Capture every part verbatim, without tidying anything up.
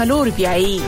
لور بیایی.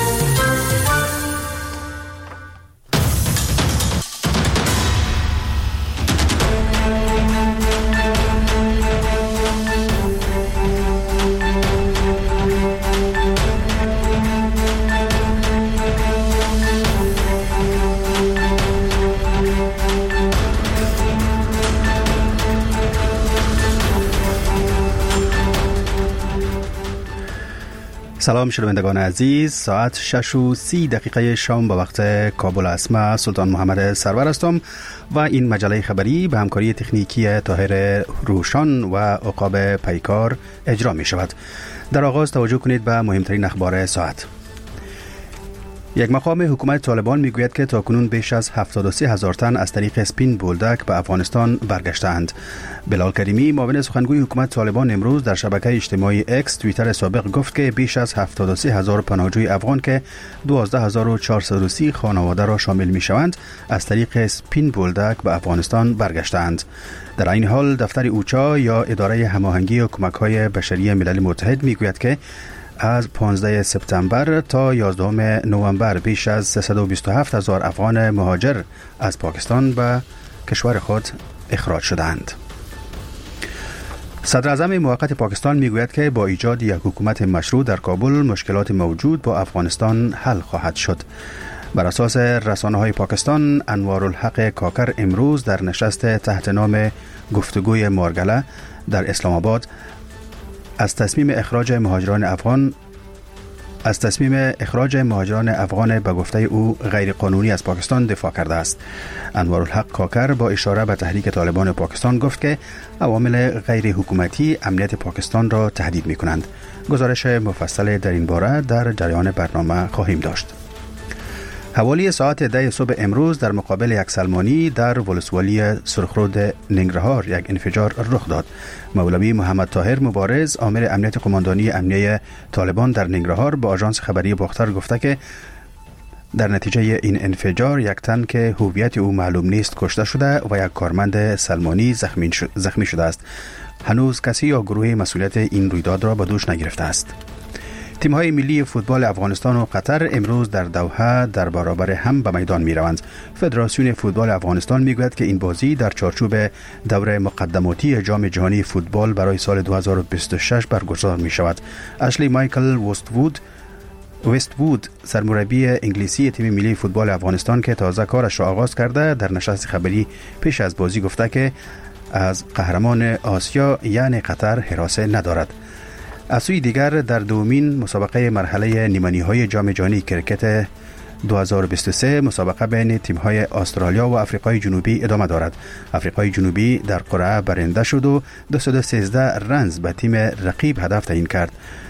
سلام شنوندگان عزیز، ساعت شش و سی دقیقه شام به وقت کابل است. من سلطان محمد سرور هستم و این مجله خبری به همکاری تکنیکی طاهر روشان و عقاب پیکار اجرا می شود. در آغاز توجه کنید به مهمترین اخبار ساعت. یک مقام حکومت طالبان میگوید که تاکنون بیش از هفتاد و سه هزار تن از طریق اسپین بولدک به افغانستان برگشتند. بلال کریمی معاون سخنگوی حکومت طالبان امروز در شبکه اجتماعی اکس توییتر سابق گفت که بیش از هفتاد و سه هزار پناهجوی افغان که دوازده هزار و چهارصد و سی خانواده را شامل میشوند از طریق اسپین بولدک به افغانستان برگشتند. در این حال دفتر اوچا یا اداره هماهنگی و کمک‌های بشری ملل متحد میگوید که از پانزده سپتامبر تا یازدهم نوامبر بیش از سیصد و بیست و هفت هزار افغان مهاجر از پاکستان به کشور خود اخراج شدند. صدر اعظم موقت پاکستان میگوید که با ایجاد یک حکومت مشروع در کابل مشکلات موجود با افغانستان حل خواهد شد. بر اساس رسانه‌های پاکستان، انوارالحق کاکر امروز در نشست تحت نام گفتگوی مارگله در اسلام آباد از تصمیم اخراج مهاجران افغان از تصمیم اخراج مهاجران افغان به گفته او غیر قانونی از پاکستان دفاع کرده است. انوارالحق کاکر با اشاره به تحریک طالبان پاکستان گفت که عوامل غیر حکومتی امنیت پاکستان را تهدید می کنند. گزارش مفصل در این باره در جریان برنامه خواهیم داشت. حوالی ساعت ده صبح امروز در مقابل یک سلمانی در ولسوالی سرخرود ننگرهار یک انفجار رخ داد. مولوی محمد طاهر مبارز آمر امنیت قماندانی امنیه طالبان در ننگرهار با آژانس خبری باختر گفته که در نتیجه این انفجار یک تن که هویت او معلوم نیست کشته شده و یک کارمند سلمانی زخمی شد زخمی شده است. هنوز کسی یا گروهی مسئولیت این رویداد را به دوش نگرفته است. تیم‌های ملی فوتبال افغانستان و قطر امروز در دوحه در برابر هم به میدان می‌روند. فدراسیون فوتبال افغانستان میگوید که این بازی در چارچوب دوره مقدماتی جام جهانی فوتبال برای سال دو هزار و بیست و شش برگزار می‌شود. اشلی مایکل وستوود وستوود سرمربی انگلیسی تیم ملی فوتبال افغانستان که تازه کارش را آغاز کرده در نشست خبری پیش از بازی گفته که از قهرمان آسیا یعنی قطر هراسه ندارد. از سوی دیگر در دومین مسابقه مرحله نیمه‌نهایی جام جهانی کرکت دو هزار و بیست و سه مسابقه بین تیم‌های استرالیا و آفریقای جنوبی ادامه دارد. آفریقای جنوبی در قرعه برنده شد و دویست و سیزده رنز به تیم رقیب هدف تعیین کرد.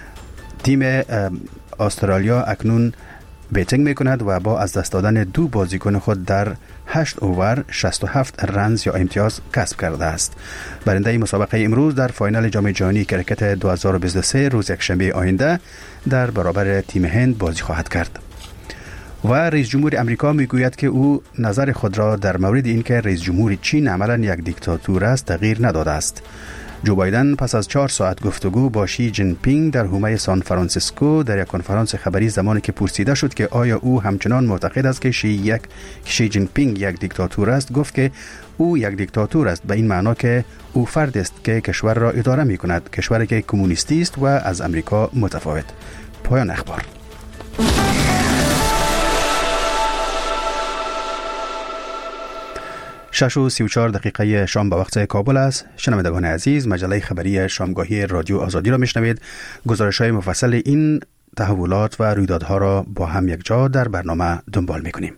تیم استرالیا اکنون بیتینگ میکند و با از دست دادن دو بازیکن خود در هشت اوور شصت و هفت رنز یا امتیاز کسب کرده است. برنده این مسابقه امروز در فاینال جام جهانی کرکت دو هزار و بیست و سه روز یکشنبه آینده در برابر تیم هند بازی خواهد کرد. و رئیس جمهور امریکا میگوید که او نظر خود را در مورد اینکه رئیس جمهور چین عملاً یک دیکتاتور است تغییر نداده است. جو بایدن پس از چهار ساعت گفتگو با شی جین پینگ در حومه سان فرانسیسکو در یک کنفرانس خبری زمانی که پرسیده شد که آیا او همچنان معتقد است که شی یک شی جین پینگ یک دیکتاتور است، گفت که او یک دیکتاتور است به این معنا که او فردی است که کشور را اداره می کند، کشوری که کمونیستی است و از امریکا متفاوت. پایان اخبار. شش و سی و چهار دقیقه شام به وقت کابل است. شنوندگان عزیز، مجله خبری شامگاهی رادیو آزادی را میشنوید. گزارش‌های مفصل این تحولات و رویدادها را با هم یک جا در برنامه دنبال می‌کنیم.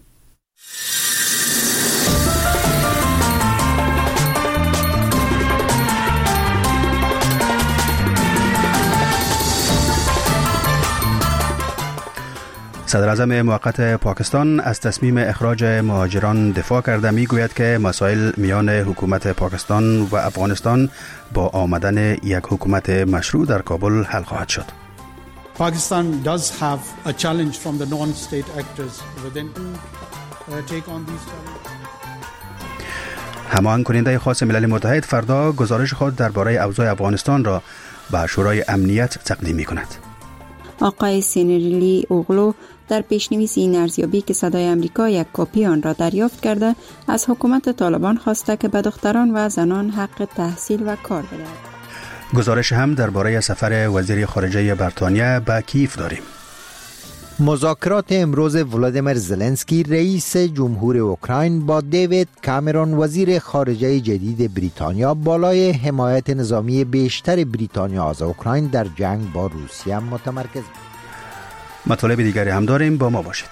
صدر اعظم موقت پاکستان از تصمیم اخراج مهاجران دفاع کرده. میگوید که مسائل میان حکومت پاکستان و افغانستان با آمدن یک حکومت مشروع در کابل حل خواهد شد. Pakistan does have a challenge from the non-state actors within to uh, take on these challenges. هماهنگ کننده خاص ملل متحد فردا گزارش خود درباره اوضاع افغانستان را به شورای امنیت تقدیم می کند. آقای سینریلی اوغلو در پیشنویس این ارزیابی که صدای امریکا یک کپی آن را دریافت کرده از حکومت طالبان خواسته که به دختران و زنان حق تحصیل و کار بدهد. گزارش هم درباره سفر وزیر خارجه بریتانیا به کیف داریم. مذاکرات امروز ولادیمیر زلنسکی رئیس جمهور اوکراین با دیوید کامرون وزیر خارجه جدید بریتانیا بالای حمایت نظامی بیشتر بریتانیا از اوکراین در جنگ با روسیه متمرکز. مطالب دیگری هم داریم، با ما باشید.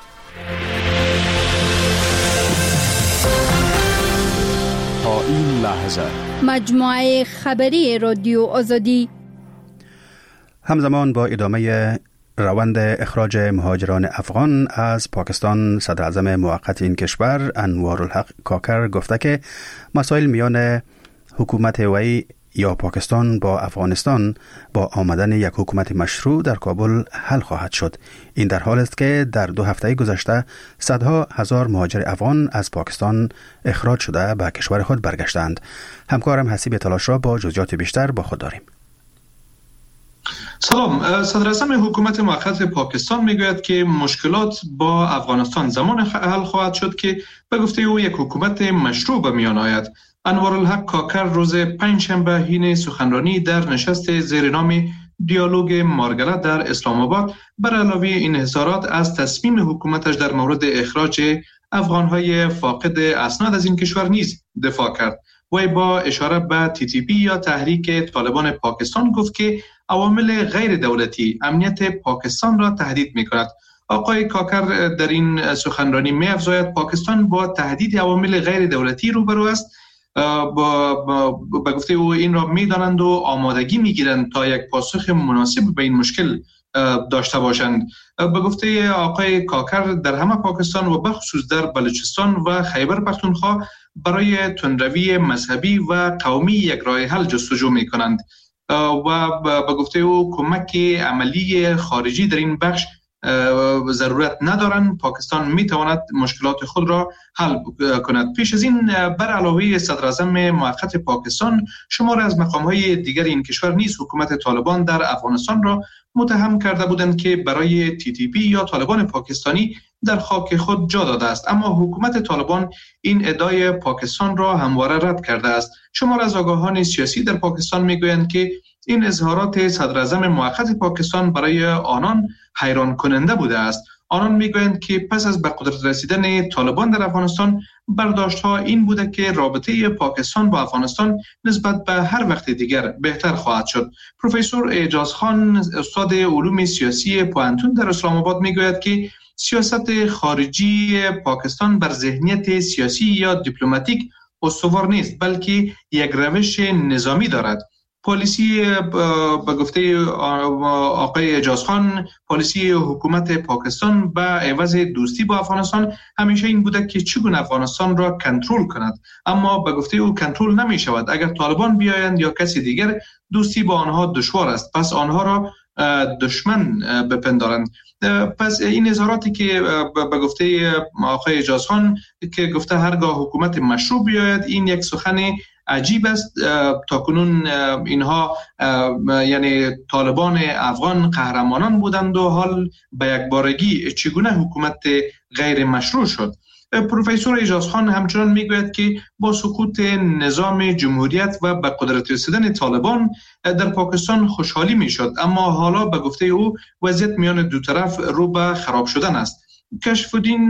تا این لحظه مجموعه خبری رادیو آزادی همزمان با ادامه روند اخراج مهاجران افغان از پاکستان، صدر اعظم موقت این کشور انوارالحق کاکر گفته که مسائل میان حکومت وی یا پاکستان با افغانستان با آمدن یک حکومت مشروع در کابل حل خواهد شد. این در حال است که در دو هفته گذشته صدها هزار مهاجر افغان از پاکستان اخراج شده به کشور خود برگشتند. همکارم حسیب تلاش را با جزئیات بیشتر با خود داریم. سلام. صدر اعظم حکومت موقت پاکستان میگوید که مشکلات با افغانستان زمان حل خواهد شد که به گفته او یک حکومت مشروع به میان آید. انوارالحق کاکر روز پنجشنبه حین سخنرانی در نشست زیر نام دیالوگ مارگله در اسلام آباد بر علاوه انحصارات از تصمیم حکومتش در مورد اخراج افغانهای فاقد اسناد از این کشور نیز دفاع کرد. وی با اشاره به تی تی پی یا تحریک طالبان پاکستان گفت که عوامل غیر دولتی امنیت پاکستان را تهدید می کند. آقای کاکر در این سخنرانی می افزاید پاکستان با تهدید عوامل غیر دولتی روبرو است. با به گفته او این را می دانند و آمادگی می گیرند تا یک پاسخ مناسب به این مشکل داشته باشند. به گفته آقای کاکر در همه پاکستان و بخصوص در بلوچستان و خیبر پختونخوا برای تندروی مذهبی و قومی یک راه حل جستجو می کنند و به گفته او کمک عملی خارجی در این بخش ضرورت ندارند. پاکستان می تواند مشکلات خود را حل کند. پیش از این بر علاوه صدر اعظم موقت پاکستان شمار از مقام‌های دیگر این کشور نیز حکومت طالبان در افغانستان را متهم کرده بودند که برای تی تی پی یا طالبان پاکستانی در خاک خود جا داده است، اما حکومت طالبان این ادعای پاکستان را همواره رد کرده است. شمار از آگاهان سیاسی در پاکستان میگویند که این اظهارات صدر اعظم موقت پاکستان برای آنان حیران کننده بوده است. آنان میگویند که پس از به قدرت رسیدن طالبان در افغانستان برداشت‌ها این بوده که رابطه پاکستان با افغانستان نسبت به هر وقت دیگر بهتر خواهد شد. پروفسور اعجاز خان استاد علوم سیاسی پوهنتون در اسلام آباد میگوید که سیاست خارجی پاکستان بر ذهنیت سیاسی یا دیپلماتیک استوار نیست، بلکه یک روش نظامی دارد. پالیسی به گفته آقای اعجاز خان، پالیسی حکومت پاکستان به عوض دوستی با افغانستان همیشه این بوده که چگونه افغانستان را کنترل کند، اما به گفته او کنترل نمی شود. اگر طالبان بیایند یا کسی دیگر دوستی با آنها دشوار است، پس آنها را دشمن بپندارند. پس این اظهاراتی که به گفته آقای اعجاز خان که گفته هرگاه حکومت مشروع بیاید، این یک سخن عجیب است. تا کنون اینها یعنی طالبان افغان قهرمانان بودند و حال به یک بارگی چگونه حکومت غیر مشروع شد. پروفسور اعجاز خان همچنان میگوید که با سقوط نظام جمهوریت و به قدرت رسیدن طالبان در پاکستان خوشحالی میشد، اما حالا به گفته او وضعیت میان دو طرف رو به خراب شدن است. کشف‌الدین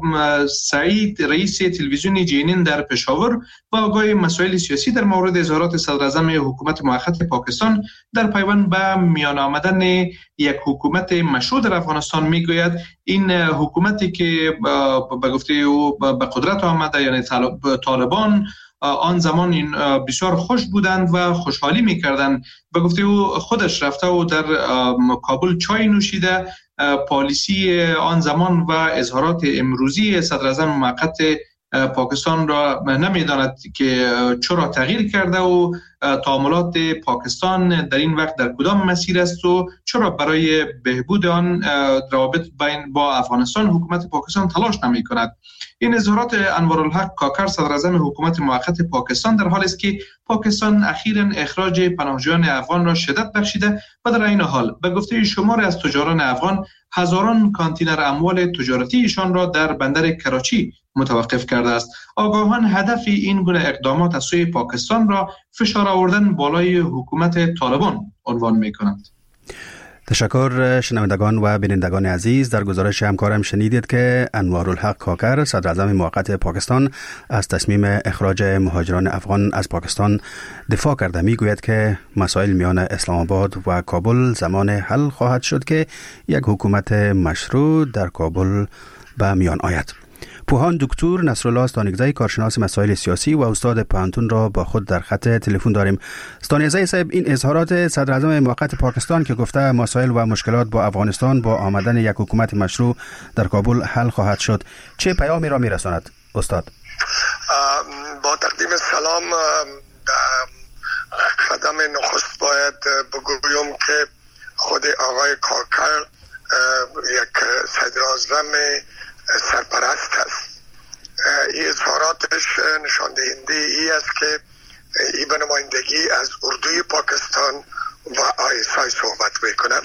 سعید رئیس تلویزیون جینین در پشاور و آگاه مسائل سیاسی در مورد اظهارات صدر اعظم حکومت موقت پاکستان در پیوند به میان آمدن یک حکومت مشروع در افغانستان میگوید این حکومتی که به گفته او به قدرت آمده یعنی طالبان آن زمان این بسیار خوش بودند و خوشحالی میکردند. به گفته او خودش رفته و در کابل چای نوشیده. پالیسی آن زمان و اظهارات امروزی صدر اعظم موقت پاکستان را نمیداند که چرا تغییر کرده و تعاملات پاکستان در این وقت در کدام مسیر است و چرا برای بهبود آن روابط بین با افغانستان حکومت پاکستان تلاش نمی کند. این اظهارات انوارالحق کاکر صدر اعظم حکومت موقت پاکستان در حالی است که پاکستان اخیراً اخراج پناهجویان افغان را شدت بخشیده و در این حال به گفته شمار از تجاران افغان هزاران کانتینر اموال تجارتی ایشان را در بندر کراچی متوقف کرده است. آگاهان هدف این گونه اقدامات از سوی پاکستان را فشار آوردن بالای حکومت طالبان عنوان می‌کنند. تشکر. شنوندگان و بینندگان عزیز، در گزارش همکارم شنیدید که انوارالحق کاکر صدر اعظم موقت پاکستان از تصمیم اخراج مهاجران افغان از پاکستان دفاع کرده. میگوید که مسائل میان اسلام آباد و کابل زمان حل خواهد شد که یک حکومت مشروع در کابل به میان آید. پوهان دکتر نصرالله استانگزی، کارشناس مسائل سیاسی و استاد پانتون را با خود در خط تلفن داریم. استانگزی صاحب، این اظهارات صدر اعظم موقت پاکستان که گفته مسائل و مشکلات با افغانستان با آمدن یک حکومت مشروع در کابل حل خواهد شد، چه پیامی را میرساند استاد؟ با تقدیم سلام، قدم نخست باید بگویم که خود آقای کاکر یک صدر اعظم سرپرست است. این اظهاراتش نشان دهنده ای است که این به نمایندگی از اردوی پاکستان و آی اس آی صحبت میکنن.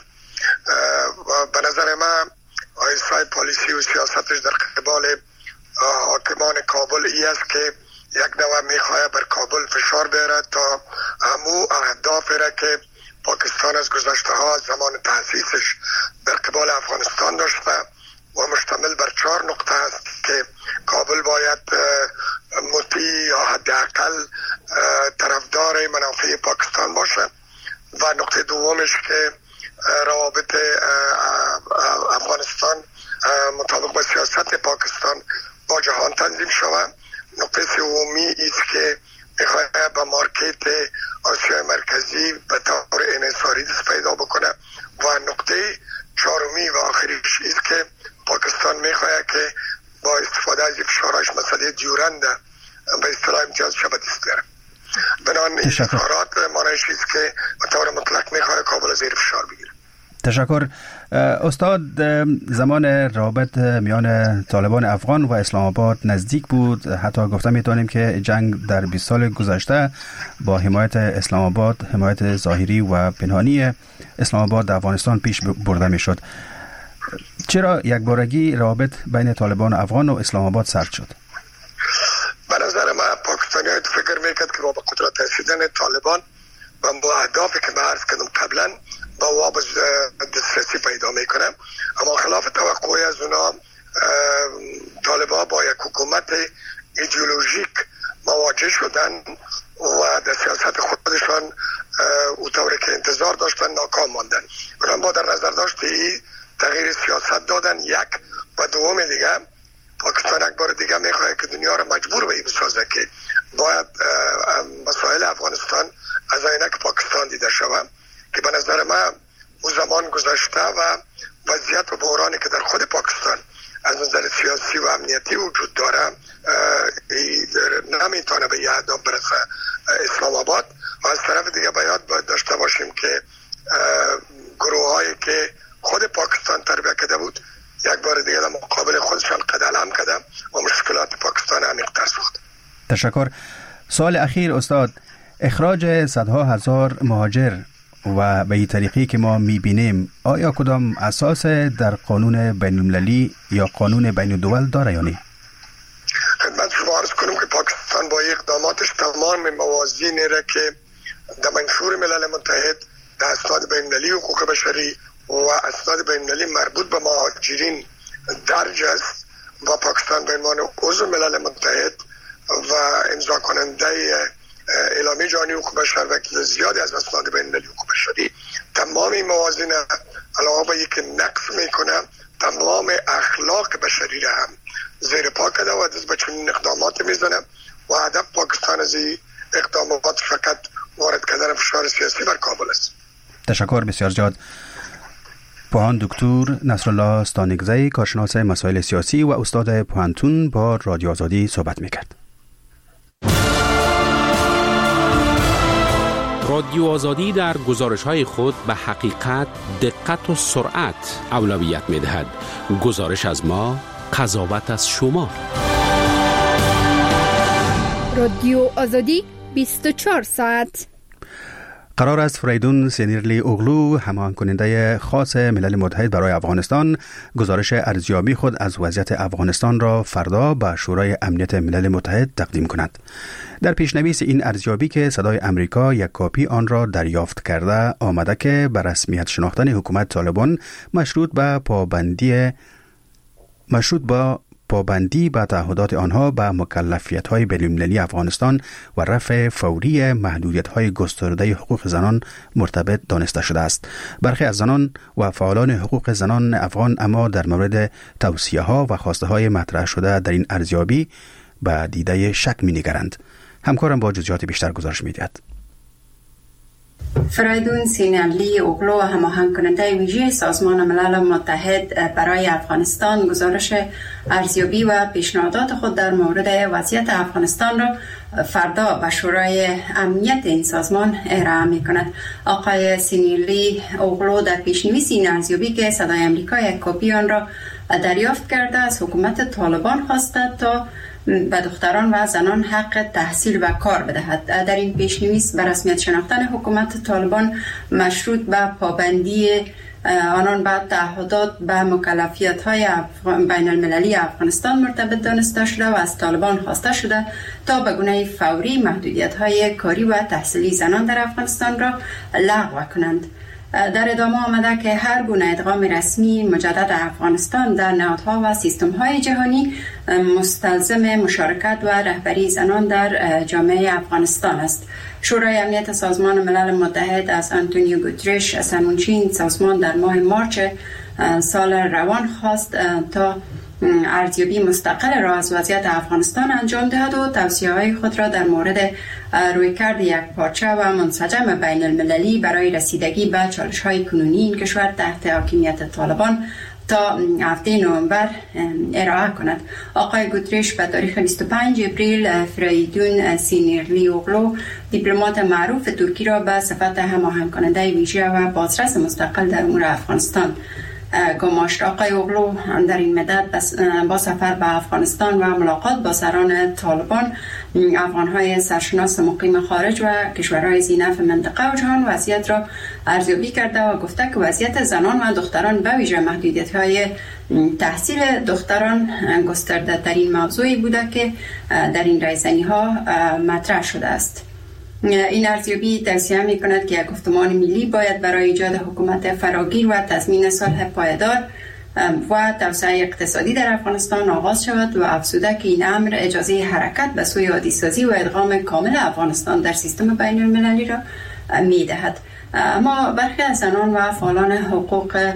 به نظر من آی اس آی پالیسی و سیاستش در قبال حاکمان کابل ای است که یک نوع میخواه بر کابل فشار بیاره تا همو اهداف را که پاکستان از گذشته ها از زمان تأسیسش در قبال افغانستان داشته و مشتمل بر چهار نقطه است که کابل باید مطیع یا حداقل طرفدار منافع پاکستان باشه و نقطه دومش که روابط افغانستان مطابق با سیاست پاکستان با جهان تنظیم شود. نقطه سومی است که میخواد به مارکت آسیای مرکزی به طور انحصاری دست پیدا بکنه و نقطه چهارمی و آخریش است که پاکستان میخواد که با استفاده از فشارش مسئله دیورند به اصطلاح امتیاز شود دست بیاره. بنان این اظهارات معنیش است که به طور مطلق میخواد کابل زیر فشار بگیره. تشکر. استاد، زمان روابط میان طالبان افغان و اسلام آباد نزدیک بود، حتی گفته میتونیم که جنگ در بیست سال گذشته با حمایت اسلام آباد، حمایت ظاهری و پنهانی اسلام آباد در افغانستان پیش برده میشد. چرا یک بارگی روابط بین طالبان افغان و اسلام آباد سرد شد؟ به نظر من پاکستانی های فکر میکرد که با قدرت رسیدن طالبان و با اهدافی که عرض کردم قبلا با واب دسترسی پیدا میکنه، اما خلاف توقعی از اونا طالبان با یک حکومت ایدئولوژیک مواجه شدن و در سیاست خودشان او طوری که انتظار داشتن ناکام ماندن. اونا با در نظر داشتی تغییر سیاست دادن یک و دوم دیگه پاکستان یک بار دیگه میخواد که دنیا را مجبور به این بسازه که باید مسائل افغانستان از عینک پاکستان دیده شود که به نظر من اون زمان گذشته و وضعیت و بحرانی که در خود پاکستان از نظر سیاسی و امنیتی وجود داره نمیتونه به یه اهداف برسه اسلام آباد. و از طرف دیگه باید باید داشته باشیم که گروه هایی که خود پاکستان تربیه کرده بود یک بار دیگه در مقابل خودشان قد علم کرده و مشکلات پاکستان عمیق‌تر ساخت. تشکر. سوال اخیر استاد، اخراج صدها هزار مهاجر و به این طریقی که ما میبینیم آیا کدام اساس در قانون بین المللی یا قانون بین الدول داره یا نه؟ خدمت شما عرض کنم که پاکستان با اقداماتش تمام موازین را که در منشور ملل متحد، در اسناد بین المللی حقوق بشری و اسناد بین المللی مربوط به مهاجرین درج است و پاکستان به عنوان عضو ملل متحد و امضا کننده اعلامیه جهانی حقوق بشر و زیادی از اسناد بین المللی حقوق بشری تمام این موازین علاوه بر اینکه نقض میکنه تمام اخلاق بشری را هم زیر پا کرده و دست به چنین اقدامات میزنه و هدف پاکستان از این اقدامات فقط وارد کردن فشار سیاسی بر کابل است. تشکر بسیار زیاد. پوهان دکتر نصرالله استانگزی، کارشناس مسائل سیاسی و استاد پانتون با رادیو آزادی صحبت میکرد. رادیو آزادی در گزارش‌های خود به حقیقت، دقت و سرعت اولویت می‌دهد. گزارش از ما، قضاوت از شما. رادیو آزادی بیست و چهار ساعت. قرار است فریدون سینیرلی اوغلو، هماهنگ کننده خاص ملل متحد برای افغانستان، گزارش ارزیابی خود از وضعیت افغانستان را فردا به شورای امنیت ملل متحد تقدیم کند. در پیشنویس این ارزیابی که صدای امریکا یک کاپی آن را دریافت کرده، آمده که به رسمیت شناختن حکومت طالبان مشروط به پابندی مشروط با پابندی به تعهدات آنها به مکلفیت‌های بین‌المللی افغانستان و رفع فوری محدودیت‌های گسترده حقوق زنان مرتبط دانسته شده است. برخی از زنان و فعالان حقوق زنان افغان اما در مورد توصیه‌ها و خواسته‌های مطرح شده در این ارزیابی به دیده شک می‌نگرند. همکارم با جزئیات بیشتر گزارش می‌دهد. فریدون سینیرلی اوغلو، هماهنگ کننده ویژه سازمان ملل متحد برای افغانستان، گزارش ارزیابی و پیشنهادات خود در مورد وضعیت افغانستان را فردا به شورای امنیت این سازمان ارائه می‌کند. آقای سینیرلی اوغلو در پیشنویس این ارزیابی که صدای امریکا یک کپی آن را دریافت کرده، از حکومت طالبان خواسته تا به دختران و زنان حق تحصیل و کار بدهد. در این پیشنویس به رسمیت شناختن حکومت طالبان مشروط به پابندی آنان به تعهدات به مکلفیت‌های بین المللی افغانستان مرتبط دانسته شده و از طالبان خواسته شده تا به گونه فوری محدودیت‌های کاری و تحصیلی زنان در افغانستان را لغو کنند. در ادامه آمده که هر گونه ادغام رسمی مجدد افغانستان در نهادها و سیستم‌های جهانی مستلزم مشارکت و رهبری زنان در جامعه افغانستان است. شورای امنیت سازمان ملل متحد از آنتونیو گوترش، سرمنشین سازمان، در ماه مارچ سال روان خواست تا ارزیابی مستقل را از وضعیت افغانستان انجام دهد و توصیه‌های خود را در مورد رویکرد یکپارچه و منسجم بین المللی برای رسیدگی به چالش‌های کنونی این کشور تحت حاکمیت طالبان تا هفته نوامبر ارائه کند. آقای گوترش به تاریخ بیست و پنج اپریل فریدون سینیرلی اوغلو، دیپلمات معروف ترکی را به صفت هماهنگ کننده ویژه و بازرس مستقل در امور افغانستان گماشت. آقای اوغلو در این مدت با سفر به افغانستان و ملاقات با سران طالبان، افغان‌های سرشناس مقیم خارج و کشورهای ذی‌نفع منطقه و جهان وضعیت را ارزیابی کرده و گفته که وضعیت زنان و دختران به ویژه محدودیت‌های تحصیل دختران گسترده ترین موضوعی بوده که در این رایزنی‌ها مطرح شده است. این ارزیابی توصیه می‌کند که یک گفتمان ملی باید برای ایجاد حکومت فراگیر و تضمین صلح پایدار و توسعه اقتصادی در افغانستان آغاز شود و افزوده که این امر اجازه حرکت به سوی عادی‌سازی و ادغام کامل افغانستان در سیستم بین المللی را می‌دهد. اما برخی از زنان و فعالان حقوق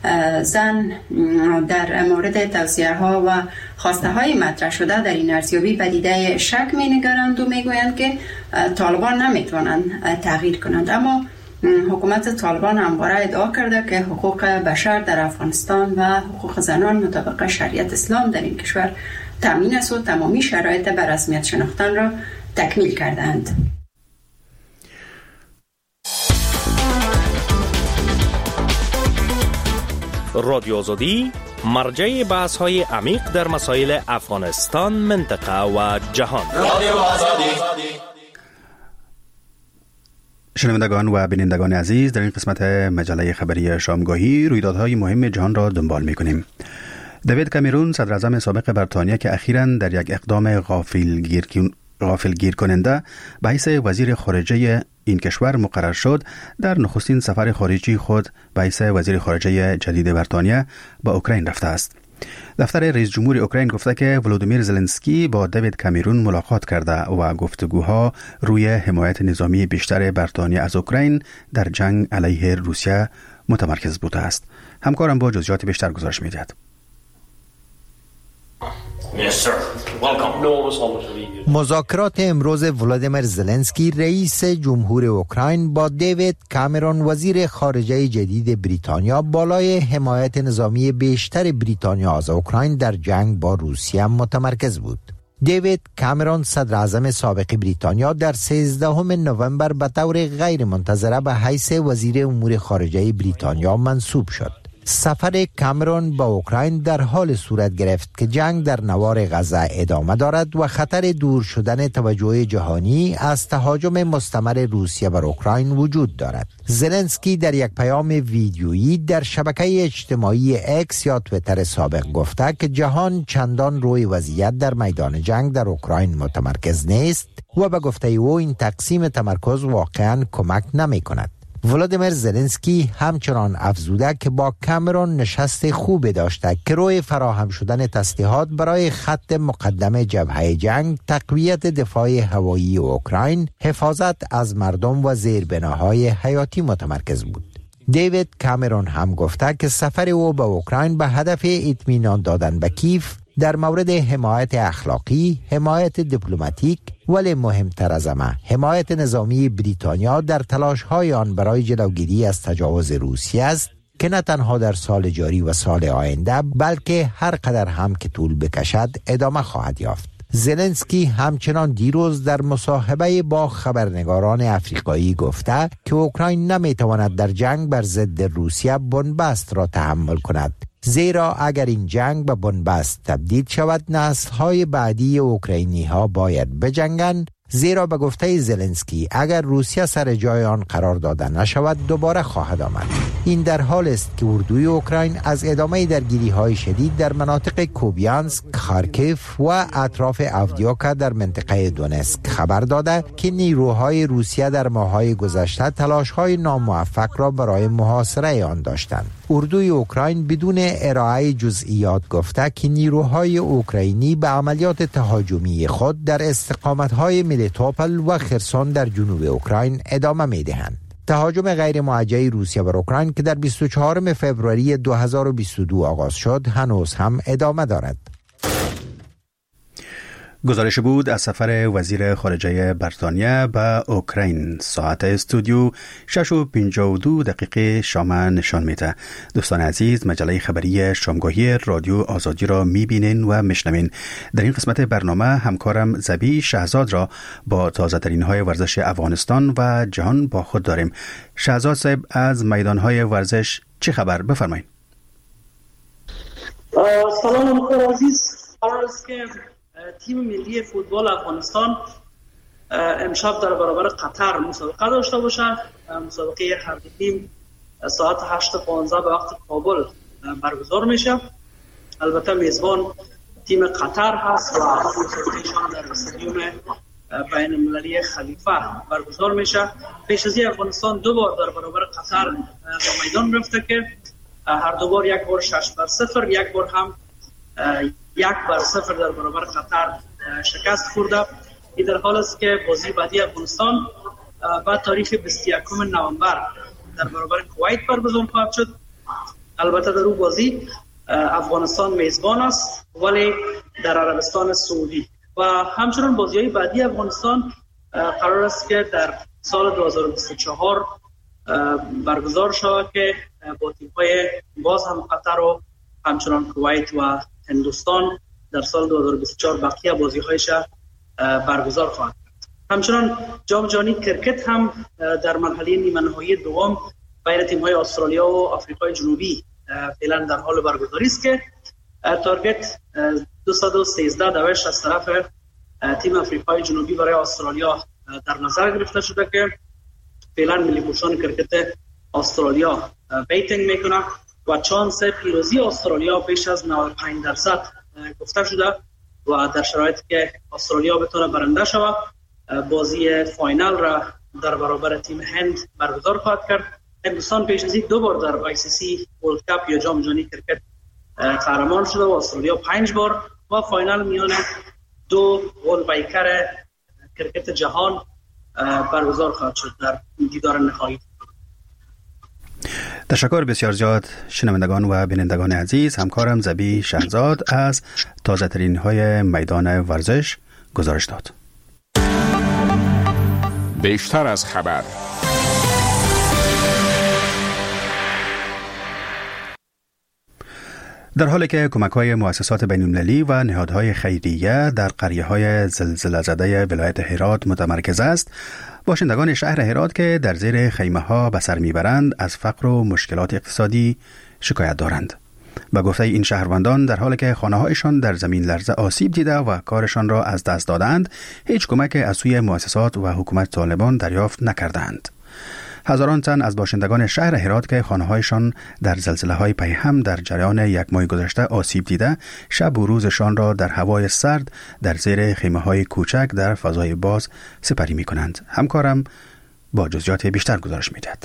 زن در مورد توصیه‌ها و خواسته‌های مطرح شده در این ارزیابی به دیده شک می‌نگرند و می‌گویند که طالبان نمی‌توانند تغییر کنند. اما حکومت طالبان همواره ادعا کرده که حقوق بشر در افغانستان و حقوق زنان مطابق شریعت اسلام در این کشور تامین است و تمامی شرایط به رسمیت شناختن را تکمیل کردند. رادیو آزادی، مرجع بحث های عمیق در مسائل افغانستان، منطقه و جهان. رادیو آزادی. شنوندگان و بینندگان عزیز، در این قسمت مجله خبری شامگاهی رویدادهای مهم جهان را دنبال می‌کنیم. دیوید کامرون، صدر اعظم سابق بریتانیا که اخیراً در یک اقدام غافلگیر غافلگیر کننده به حیث وزیر خارجه این کشور مقرر شد، در نخستین سفر خارجی خود به حیث وزیر خارجه جدید بریتانیا به اوکراین رفته است. دفتر رئیس جمهور اوکراین گفته که ولودیمیر زلنسکی با دیوید کامرون ملاقات کرده و گفتگوها روی حمایت نظامی بیشتر بریتانیا از اوکراین در جنگ علیه روسیه متمرکز بوده است. همکارم با جزئیات بیشتر گزارش می‌دهد. مذاکرات امروز ولادیمیر زلنسکی رئیس جمهور اوکراین با دیوید کامرون وزیر خارجه جدید بریتانیا بالای حمایت نظامی بیشتر بریتانیا از اوکراین در جنگ با روسیه متمرکز بود. دیوید کامرون صدر اعظم سابق بریتانیا در سیزدهم نوامبر به طور غیر منتظره به حیث وزیر امور خارجه بریتانیا منصوب شد. سفر کامرون با اوکراین در حال صورت گرفت که جنگ در نوار غزه ادامه دارد و خطر دور شدن توجه جهانی از تهاجم مستمر روسیه بر اوکراین وجود دارد. زلنسکی در یک پیام ویدیویی در شبکه اجتماعی اکس یا تویتر سابق گفته که جهان چندان روی وضعیت در میدان جنگ در اوکراین متمرکز نیست و به گفته او این تقسیم تمرکز واقعا کمک نمی کند. ولادیمیر زلنسکی همچنان افزوده که با کامرون نشست خوبی داشته که روی فراهم شدن تسلیحات برای خط مقدم جبهه جنگ، تقویت دفاع هوایی اوکراین، حفاظت از مردم و زیربناهای حیاتی متمرکز بود. دیوید کامرون هم گفته که سفر او به اوکراین به هدف اطمینان دادن به کیف در مورد حمایت اخلاقی، حمایت دیپلماتیک، ولی مهمتر از همه حمایت نظامی بریتانیا در تلاش‌های آن برای جلوگیری از تجاوز روسیه است که نه تنها در سال جاری و سال آینده بلکه هر قدر هم که طول بکشد ادامه خواهد یافت. زلنسکی همچنان دیروز در مصاحبه با خبرنگاران افریقایی گفته که اوکراین نمیتواند در جنگ بر ضد روسیه بنبست را تحمل کند، زیرا اگر این جنگ به بنبست تبدیل شود نسل‌های بعدی اوکراینی ها باید بجنگند، زیرا به گفته زلنسکی اگر روسیه سر جای آن قرار داده نشود دوباره خواهد آمد. این در حال است که اردوی اوکراین از ادامه درگیری های شدید در مناطق کوبیانسک، خارکیف و اطراف آودیوکا در منطقه دونسک خبر داده که نیروهای روسیه در ماه‌های گذشته تلاش‌های ناموفق را برای محاصره آن داشتند. اردوی اوکراین بدون ارائه جزئیات گفته که نیروهای اوکراینی به عملیات تهاجمی خود در استقامت‌های ملیتوپل و خرسون در جنوب اوکراین ادامه می‌دهند. تهاجم غیر موجه روسیه بر اوکراین که در بیست و چهارم فوریه دو هزار و بیست و دو آغاز شد هنوز هم ادامه دارد. گزارش بود از سفر وزیر خارجه بریتانیا به اوکراین. ساعت استودیو شش و پنجاه و دو دقیقه شام نشان میده. دوستان عزیز، مجله خبری شامگاهی رادیو آزادی را میبینین و میشنوین. در این قسمت برنامه همکارم زبی شهزاد را با تازه ترین های ورزش افغانستان و جهان با خود داریم. شهزاد صاحب، از میدان های ورزش چه خبر؟ بفرمایید. سلام همکار عزیز. قرار است که تیم ملی فوتبال افغانستان امشب در برابر قطر مسابقه داشته باشد. مسابقه هر دو تیم ساعت هشت و پانزده به وقت کابل برگزار میشه. البته میزبان تیم قطر هست و مسابقهشان در استادیوم بین المللی خلیفه برگزار میشه. پیش از این افغانستان دو بار در برابر قطر به میدان رفته که هر دو بار یک بار شش بر صفر، یک بار هم یک بر صفر در برابر قطر شکست خورده. این در حال است که بازی بعدی افغانستان با تاریخ بیست و یکم نوامبر در برابر کویت برگزار خواهد شد. البته در اون بازی افغانستان میزبان است ولی در عربستان سعودی. و همچنین بازی‌های بعدی افغانستان قرار است که در سال دو هزار و بیست و چهار برگزار شود که با تیم‌های باز هم قطر و همچنان کویت و هندوستان در سال دو هزار و بیست و چهار بقیه بازی‌هایش برگزار خواهد کرد. همچنان جام جهانی کرکت هم در مرحله نیمه نهایی دوم بین تیم‌های استرالیا و آفریقای جنوبی فعلا در حال برگزاری است که تارگت دویست و سیزده دوش از طرف تیم آفریقای جنوبی برای استرالیا در نظر گرفته شده که فعلا ملی پوشان کرکت استرالیا بیتینگ میکنه و چانس پیروزی استرالیا بیش از نود و پنج درصد گفته شده و در شرایطی که استرالیا بتونه برنده شود بازی فاینال را در برابر تیم هند برگزار خواهد کرد. هندوستان پیش از این دو بار در آی سی سی ورلد کاپ یا جام جهانی کرکت قهرمان شده و استرالیا پنج بار و فاینال میان دو گل بیکر کرکت جهان برگزار خواهد شد در دیدار نهایی. تشکر بسیار زیاد شنوندگان و بینندگان عزیز. همکارم زبی شهزاد از تازه ترین های میدان ورزش گزارش داد. بیشتر از خبر. در حالی که کمک‌های مؤسسات بین‌المللی و نهادهای خیریه در قریه‌های زلزله زده ولایت هرات متمرکز است، باشندگان شهر هرات که در زیر خیمه‌ها به سر می‌برند از فقر و مشکلات اقتصادی شکایت دارند. به گفته این شهروندان، در حالی که خانه‌هایشان در زمین لرزه آسیب دیده و کارشان را از دست دادند، هیچ کمک از سوی مؤسسات و حکومت طالبان دریافت نکردند. هزاران تن از باشندگان شهر هرات که خانه‌هایشان در زلزله‌های پیهم در جریان یک ماه گذشته آسیب دیده، شب و روزشان را در هوای سرد در زیر خیمه‌های کوچک در فضای باز سپری می‌کنند. همکارم با جزئیات بیشتر گزارش می‌دهد.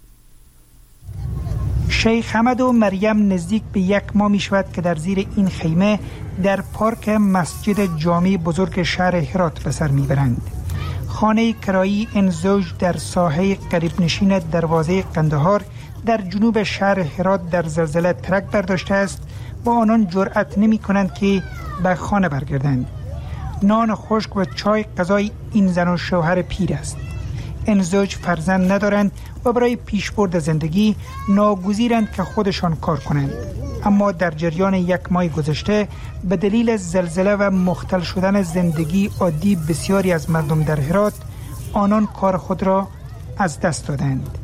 شیخ حمد و مریم نزدیک به یک ماه می شود که در زیر این خیمه در پارک مسجد جامع بزرگ شهر هرات به سر می برند. خانه کرایی این زوج در ساحه قریب نشین دروازه قندهار در جنوب شهر هرات در زلزله ترک برداشته است و آنان جرأت نمی کنند که به خانه برگردند. نان خشک و چای غذای این زن و شوهر پیر است. این زوج فرزند ندارند و برای پیشبرد زندگی ناگزیرند که خودشان کار کنند. اما در جریان یک ماه گذشته به دلیل زلزله و مختل شدن زندگی عادی بسیاری از مردم در هرات، آنان کار خود را از دست دادند.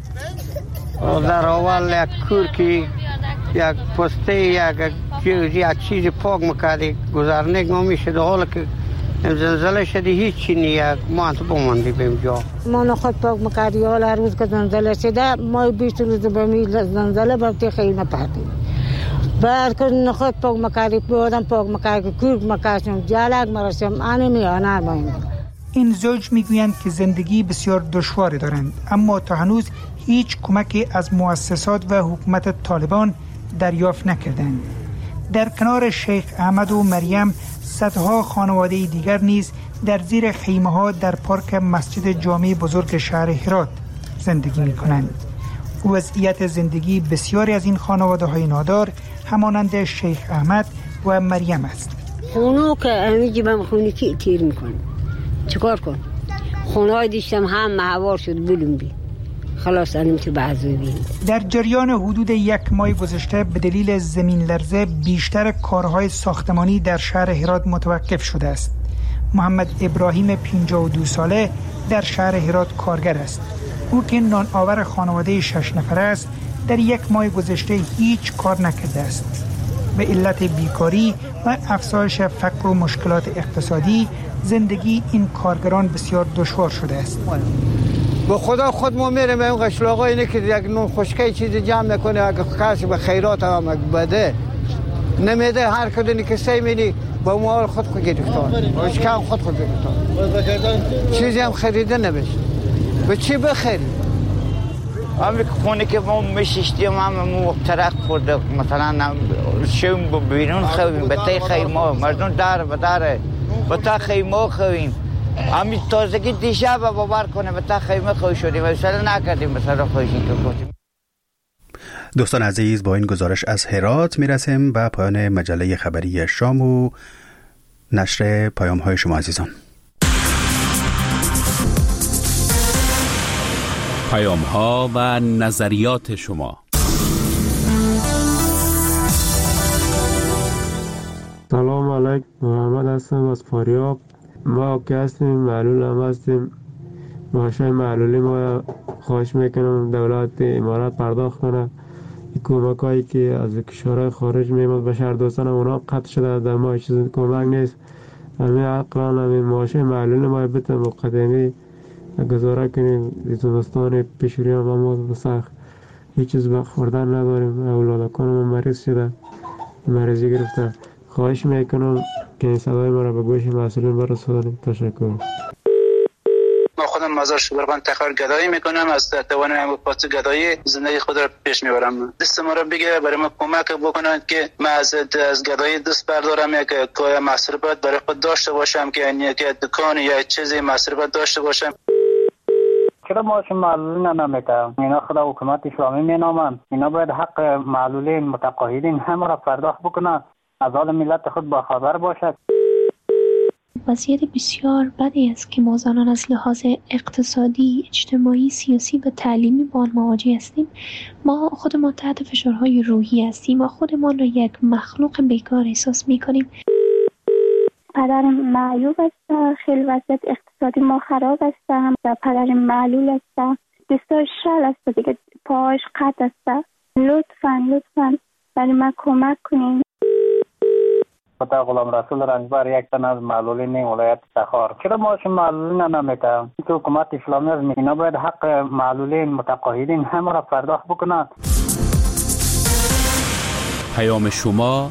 در اول یک کور که یک پسته یک یک چیز پاک میکردی گذرنگ ما میشه، در حال که زلزله شدی هیچی نیست، ما تو بماندی به اینجا. ما نخود پاک میکردی، حالا روز که زلزله شده ما بیست روز به می زلزله برای خیلی نپردیم. بعد که نخود پاک مکردی، بودم پاک مکردی، کورک مکردیم، جالک مرسیم، آنه میانه ما این. این زوج میگویند که زندگی بسیار دشوار دارند، اما تا هنوز هیچ کمکی از مؤسسات و حکومت طالبان دریافت نکردند. در کنار شیخ احمد و مریم صدها خانواده دیگر نیز در زیر خیمه ها در پارک مسجد جامع بزرگ شهر هرات زندگی می کنند. وضعیت زندگی بسیاری از این خانواده های نادار همانند شیخ احمد و مریم است. خونو که امیجی بهم خونی که تیر میکنه، چکار کن؟ خونه های دیشتم هم معوار شد بلون بی خلاص انیم تو بعضوی بیم. در جریان حدود یک ماه گذشته به دلیل زمین لرزه بیشتر کارهای ساختمانی در شهر هرات متوقف شده است. محمد ابراهیم پنجاه و دو ساله در شهر هرات کارگر است. او که نان آور خانواده شش نفره است، در یک ماه گذشته هیچ کار نکرده است. به علت بیکاری و افزایش فقر و مشکلات اقتصادی زندگی این کارگران بسیار دشوار شده است. با خدا خود ما میریم این قشلاقا اینه که یک نون خشکه چیز جمع نکنه، اگه کسی به خیرات هم بده نمیده، هر کدومی که سی میدی با مال خود خود گرفتار، اشکان خود خود گرفتار، چیزی هم خریده نمیشه. به چی بخریم؟ همین خونه که ما میشیشتیم هم ترق خورده، مثلا شویم بیرون خویم به تای خیمه، مردم در به در به تا خیمه خویم. همین تازگی دیشب باور کنه به تا خیمه خوی شدیم، مثلا نکردیم مثلا خویشی که گفتیم. دوستان عزیز، با این گزارش از هرات میرسیم به پایان مجله خبری شام و نشر پیام های شما عزیزان. پیام ها و نظریات شما. سلام علیکم، محمد هستم از فاریاب. ما که هستیم معلول هم هستیم، ماشای معلولی ما خواهش میکنم دولت امارات پرداخت کنه. کمک هایی که از کشورهای خارج میمد به شهر دوستان اونا قطع شده، در ما چیز کمک نیست. همین عقلان همین ماشای معلولی ما بته مقدمی گزاره کنیم. زمستان پیشوری هم ما سخت هیچ چیز به خوردن نداریم. اولادکانم مریض شده، مریضی گرفته. خواهش میکنم که این صدای ما را به گوش مسئولین برسونید. تشکر. ما خودم مزار شبرغان تخار گدایی میکنم، از توانم پاس گدایی زندگی خود را پیش میبرم. دست ما را بگه برای ما کمک بکنند که ما از از گدایی دست بردارم، یک کوی مصرفات برای خود داشته باشم، که یعنی یک دکان یا چیزی مصرفات داشته باشم. چرا ماش معلولین نمیکنم؟ اینا خدا حکومت اسلامی مینامند، اینا باید حق معلولین متقاعدین همه را پرداخت بکنند، از حال ملت خود با خبر باشد. وضعیت بسیار بدی است که ما زنان از لحاظ اقتصادی، اجتماعی، سیاسی و تعلیمی با آن مواجه هستیم. ما خودمان تحت فشارهای روحی هستیم و خودمان را یک مخلوق بیکار احساس می‌کنیم. پدرم معیوب است، خیلی وضعیت اقتصادی ما خراب است و پدرم معلول است، دستاش شل است دیگه، پاهاش قطع است. لطفاً لطفاً برای من کمک کنین. خدا غلام رسول رنجبر یک تن از معلولین ولایت تخار. چرا ما شما معلولین نمیتیم؟ تو حکومت اسلامی از اینا باید حق معلولین متقاعدین همه را پرداخت بکنند. پیام شما